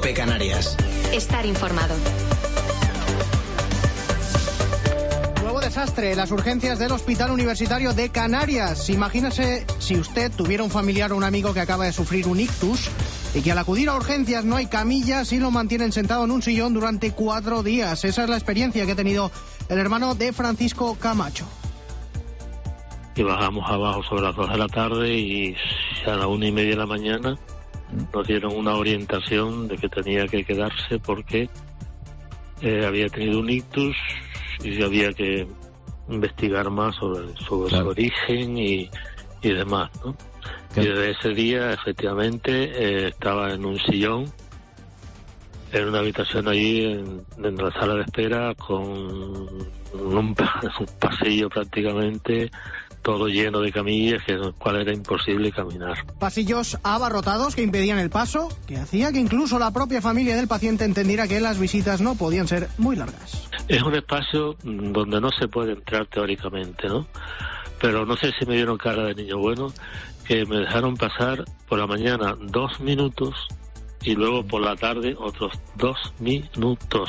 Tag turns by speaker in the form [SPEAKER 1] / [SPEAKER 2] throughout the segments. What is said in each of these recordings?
[SPEAKER 1] COPE Canarias.
[SPEAKER 2] Estar informado.
[SPEAKER 3] Nuevo desastre en las urgencias del Hospital Universitario de Canarias. Imagínese si usted tuviera un familiar o un amigo que acaba de sufrir un ictus y que al acudir a urgencias no hay camillas y lo mantienen sentado en un sillón durante 4 días. Esa es la experiencia que ha tenido el hermano de Francisco Camacho.
[SPEAKER 4] Y bajamos abajo sobre las 2 de la tarde y a las 1:30 de la mañana nos dieron una orientación de que tenía que quedarse porque había tenido un ictus y había que investigar más sobre su origen y demás, ¿no? Y desde ese día, efectivamente, estaba en un sillón, en una habitación allí, en la sala de espera, con un pasillo prácticamente todo lleno de camillas, que en el cual era imposible caminar.
[SPEAKER 3] Pasillos abarrotados que impedían el paso, que hacía que incluso la propia familia del paciente entendiera que las visitas no podían ser muy largas.
[SPEAKER 4] Es un espacio donde no se puede entrar teóricamente, ¿no? Pero no sé si me dieron cara de niño bueno, que me dejaron pasar por la mañana 2 minutos y luego por la tarde otros 2 minutos.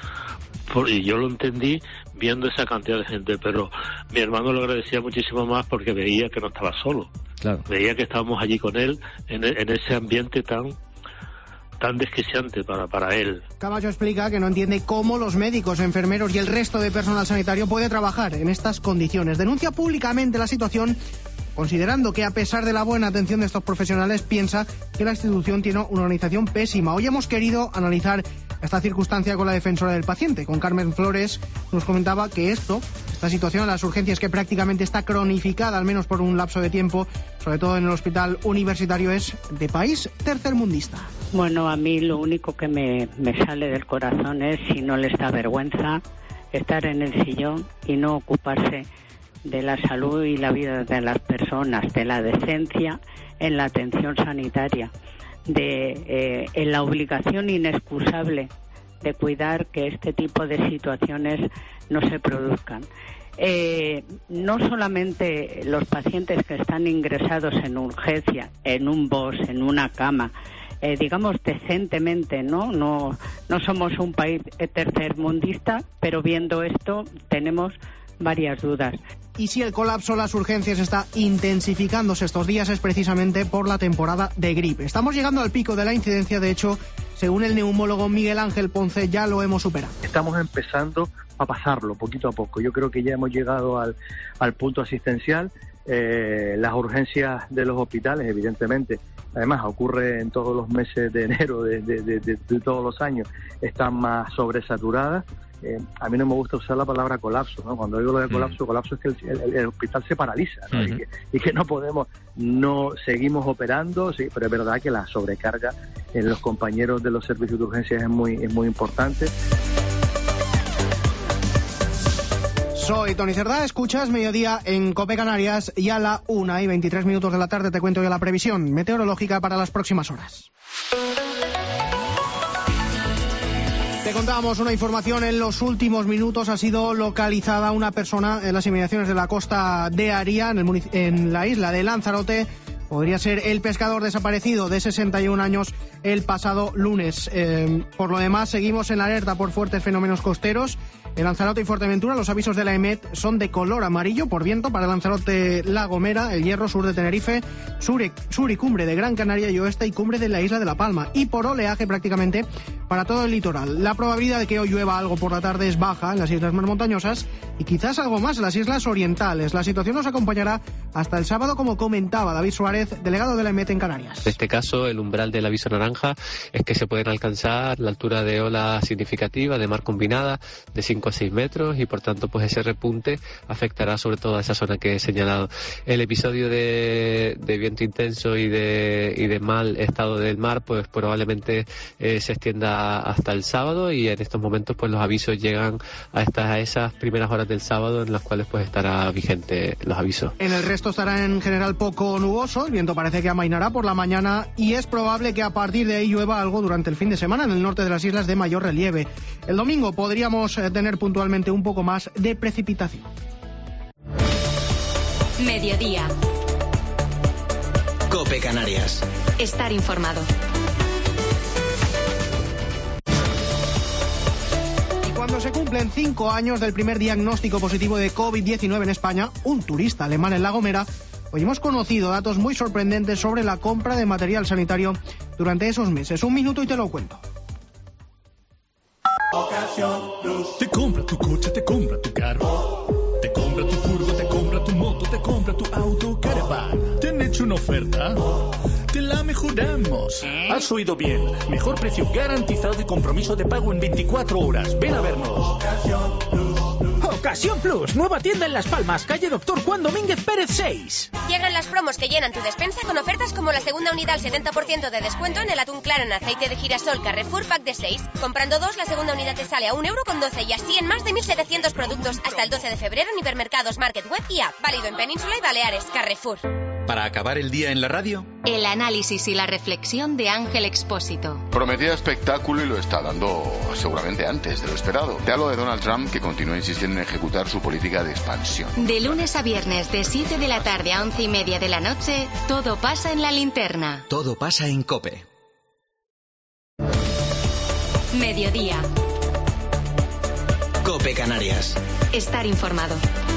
[SPEAKER 4] Y yo lo entendí viendo esa cantidad de gente, pero mi hermano lo agradecía muchísimo más porque veía que no estaba solo. Claro. Veía que estábamos allí con él en ese ambiente tan desquiciante para él.
[SPEAKER 3] Camacho explica que no entiende cómo los médicos, enfermeros y el resto de personal sanitario puede trabajar en estas condiciones. Denuncia públicamente la situación, considerando que a pesar de la buena atención de estos profesionales, piensa que la institución tiene una organización pésima. Hoy hemos querido analizar esta circunstancia con la defensora del paciente, con Carmen Flores. Nos comentaba que esta situación en las urgencias, que prácticamente está cronificada, al menos por un lapso de tiempo, sobre todo en el hospital universitario, es de país tercermundista.
[SPEAKER 5] Bueno, a mí lo único que me sale del corazón es, si no les da vergüenza, estar en el sillón y no ocuparse de la salud y la vida de las personas, de la decencia en la atención sanitaria, en la obligación inexcusable de cuidar que este tipo de situaciones no se produzcan. No solamente los pacientes que están ingresados en urgencia, en un BOS, en una cama, digamos decentemente, no somos un país tercermundista, pero viendo esto tenemos varias dudas.
[SPEAKER 3] Y si el colapso en las urgencias está intensificándose estos días, es precisamente por la temporada de gripe. Estamos llegando al pico de la incidencia, de hecho, según el neumólogo Miguel Ángel Ponce, ya lo hemos superado.
[SPEAKER 6] Estamos empezando a pasarlo poquito a poco. Yo creo que ya hemos llegado al punto asistencial. Las urgencias de los hospitales, evidentemente, además ocurre en todos los meses de enero de todos los años, están más sobresaturadas. A mí no me gusta usar la palabra colapso, ¿no? Cuando digo lo de colapso es que el hospital se paraliza, ¿no? Y que no podemos, no seguimos operando, sí, pero es verdad que la sobrecarga en los compañeros de los servicios de urgencias es muy importante.
[SPEAKER 3] Soy Tony Cerdá, escuchas Mediodía en COPE Canarias y a la 1:23 de la tarde te cuento ya la previsión meteorológica para las próximas horas. Te contábamos una información en los últimos minutos. Ha sido localizada una persona en las inmediaciones de la costa de Aria, en la isla de Lanzarote. Podría ser el pescador desaparecido de 61 años el pasado lunes. Por lo demás, seguimos en alerta por fuertes fenómenos costeros. En Lanzarote y Fuerteventura los avisos de la EMET son de color amarillo por viento para Lanzarote, La Gomera, El Hierro, sur de Tenerife, sur y cumbre de Gran Canaria y oeste y cumbre de la isla de La Palma. Y por oleaje prácticamente para todo el litoral. La probabilidad de que hoy llueva algo por la tarde es baja en las islas más montañosas y quizás algo más en las islas orientales. La situación nos acompañará hasta el sábado, como comentaba David Suárez, delegado de la EMET en Canarias.
[SPEAKER 7] En este caso, el umbral del aviso naranja es que se pueden alcanzar la altura de ola significativa de mar combinada de 5 a 6 metros y por tanto pues ese repunte afectará sobre todo a esa zona que he señalado. El episodio de viento intenso y de mal estado del mar pues probablemente se extienda hasta el sábado y en estos momentos pues los avisos llegan a esas primeras horas del sábado en las cuales pues estará vigente los avisos.
[SPEAKER 3] En el resto estará en general poco nuboso, el viento parece que amainará por la mañana y es probable que a partir de ahí llueva algo durante el fin de semana en el norte de las islas de mayor relieve. El domingo podríamos tener puntualmente un poco más de precipitación.
[SPEAKER 2] Mediodía.
[SPEAKER 1] COPE Canarias.
[SPEAKER 2] Estar informado.
[SPEAKER 3] Cuando se cumplen 5 años del primer diagnóstico positivo de COVID-19 en España, un turista alemán en La Gomera, hoy hemos conocido datos muy sorprendentes sobre la compra de material sanitario durante esos meses. Un minuto y te lo cuento.
[SPEAKER 1] Te compra tu coche, te compra tu carro, te compra tu furgo, te compra tu moto, te compra tu auto, caravan. ¿Te han hecho una oferta? Te la mejoramos. Has oído bien. Mejor precio garantizado y compromiso de pago en 24 horas. Ven a vernos.
[SPEAKER 8] Ocasión Plus, nueva tienda en Las Palmas, calle Doctor Juan Domínguez Pérez 6.
[SPEAKER 9] Llegan las promos que llenan tu despensa con ofertas como la segunda unidad al 70% de descuento en el atún claro en aceite de girasol Carrefour Pack de 6. Comprando 2, la segunda unidad te sale a 1,12 € y así en más de 1.700 productos hasta el 12 de febrero en hipermercados, Market Web y App. Válido en Península y Baleares. Carrefour.
[SPEAKER 10] Para acabar el día en la radio,
[SPEAKER 2] el análisis y la reflexión de Ángel Expósito.
[SPEAKER 11] Prometía espectáculo y lo está dando seguramente antes de lo esperado. Te hablo de Donald Trump, que continúa insistiendo en ejecutar su política de expansión.
[SPEAKER 2] De lunes a viernes, de 7 de la tarde a 11:30 de la noche, todo pasa en La Linterna.
[SPEAKER 10] Todo pasa en COPE.
[SPEAKER 2] Mediodía.
[SPEAKER 10] COPE Canarias.
[SPEAKER 2] Estar informado.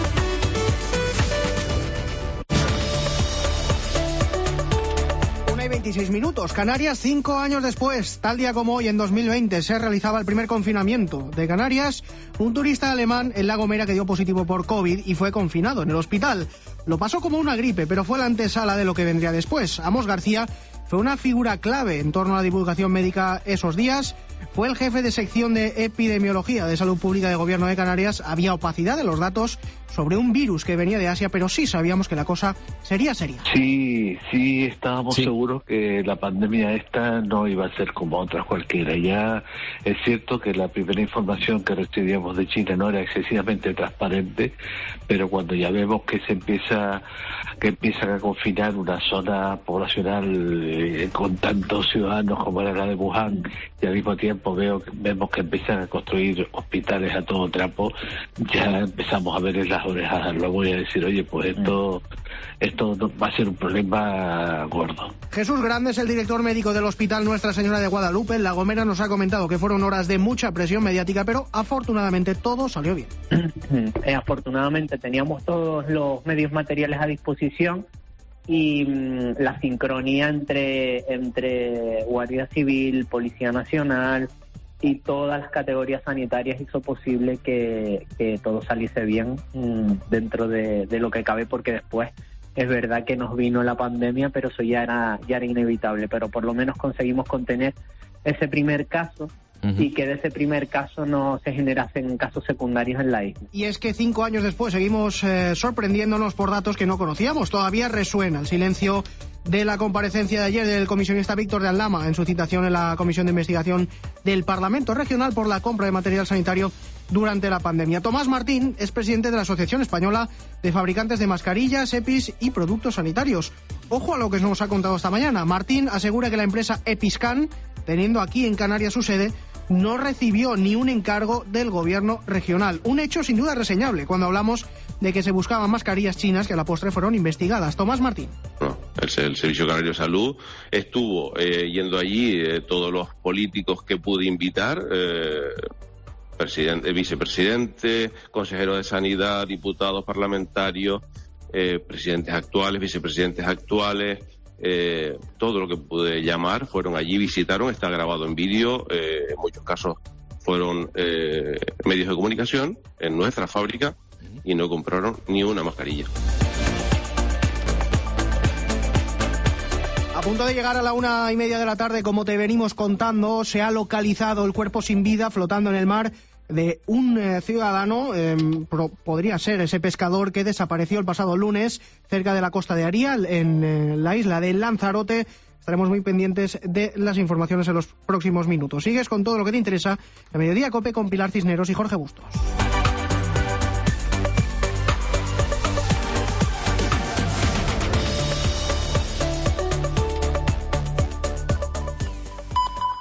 [SPEAKER 3] 26 minutos. Canarias, 5 años después, tal día como hoy, en 2020, se realizaba el primer confinamiento de Canarias. Un turista alemán en La Gomera que dio positivo por COVID y fue confinado en el hospital. Lo pasó como una gripe, pero fue la antesala de lo que vendría después. Amos García fue una figura clave en torno a la divulgación médica esos días. Fue el jefe de sección de epidemiología de salud pública del Gobierno de Canarias. Había opacidad de los datos sobre un virus que venía de Asia, pero sí sabíamos que la cosa sería seria.
[SPEAKER 4] Sí, estábamos seguros que la pandemia esta no iba a ser como otras cualquiera. Ya es cierto que la primera información que recibíamos de China no era excesivamente transparente, pero cuando ya vemos que empiezan a confinar una zona poblacional con tantos ciudadanos como era la de Wuhan, y al mismo tiempo vemos que empiezan a construir hospitales a todo trapo, ya empezamos a ver en las orejas al lobo y a decir, oye, pues esto va a ser un problema gordo.
[SPEAKER 3] Jesús Grande es el director médico del Hospital Nuestra Señora de Guadalupe en La Gomera. Nos ha comentado que fueron horas de mucha presión mediática, pero afortunadamente todo salió bien.
[SPEAKER 12] Afortunadamente teníamos todos los medios materiales a disposición y la sincronía entre Guardia Civil, Policía Nacional y todas las categorías sanitarias hizo posible que todo saliese bien dentro de lo que cabe, porque después es verdad que nos vino la pandemia, pero eso ya era inevitable, pero por lo menos conseguimos contener ese primer caso y que de ese primer caso no se generasen casos secundarios en la isla.
[SPEAKER 3] Y es que 5 años después seguimos sorprendiéndonos por datos que no conocíamos. Todavía resuena el silencio de la comparecencia de ayer del comisionista Víctor de Aldama en su citación en la Comisión de Investigación del Parlamento Regional por la compra de material sanitario durante la pandemia. Tomás Martín es presidente de la Asociación Española de Fabricantes de Mascarillas, EPIs y Productos Sanitarios. Ojo a lo que nos ha contado esta mañana. Martín asegura que la empresa Episcan, teniendo aquí en Canarias su sede, no recibió ni un encargo del gobierno regional. Un hecho sin duda reseñable cuando hablamos de que se buscaban mascarillas chinas que a la postre fueron investigadas. Tomás Martín.
[SPEAKER 13] No, el Servicio Canario de Salud estuvo yendo allí todos los políticos que pude invitar, vicepresidente, consejero de Sanidad, diputados parlamentarios, presidentes actuales, vicepresidentes actuales, todo lo que pude llamar, fueron allí, visitaron, está grabado en vídeo, en muchos casos fueron medios de comunicación en nuestra fábrica y no compraron ni una mascarilla.
[SPEAKER 3] A punto de llegar a la 1:30 de la tarde, como te venimos contando, se ha localizado el cuerpo sin vida flotando en el mar de un ciudadano, podría ser ese pescador que desapareció el pasado lunes cerca de la costa de Arial, en la isla de Lanzarote. Estaremos muy pendientes de las informaciones en los próximos minutos. Sigues con todo lo que te interesa en Mediodía COPE con Pilar Cisneros y Jorge Bustos.